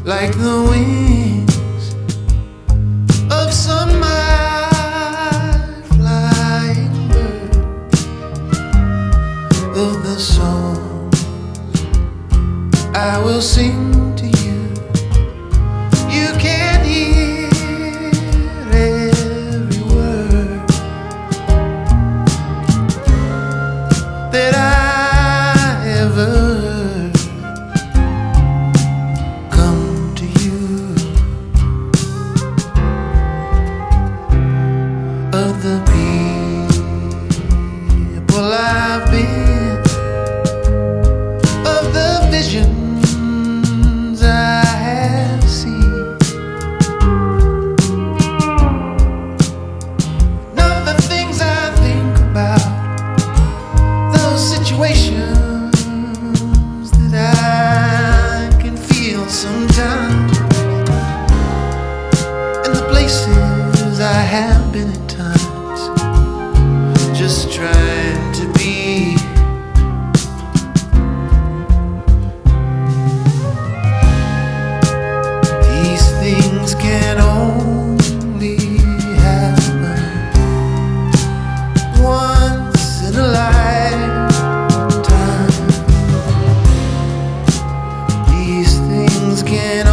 like the wings of some high flying bird, of the songs I will sing to you. You can hear every word that I ever come to you. Of the people I've been, of the visions I have seen, of the things I think about, those situations that I can feel sometimes, and the places I have been at times, just trying to be. These things can only happen once in a lifetime. These things can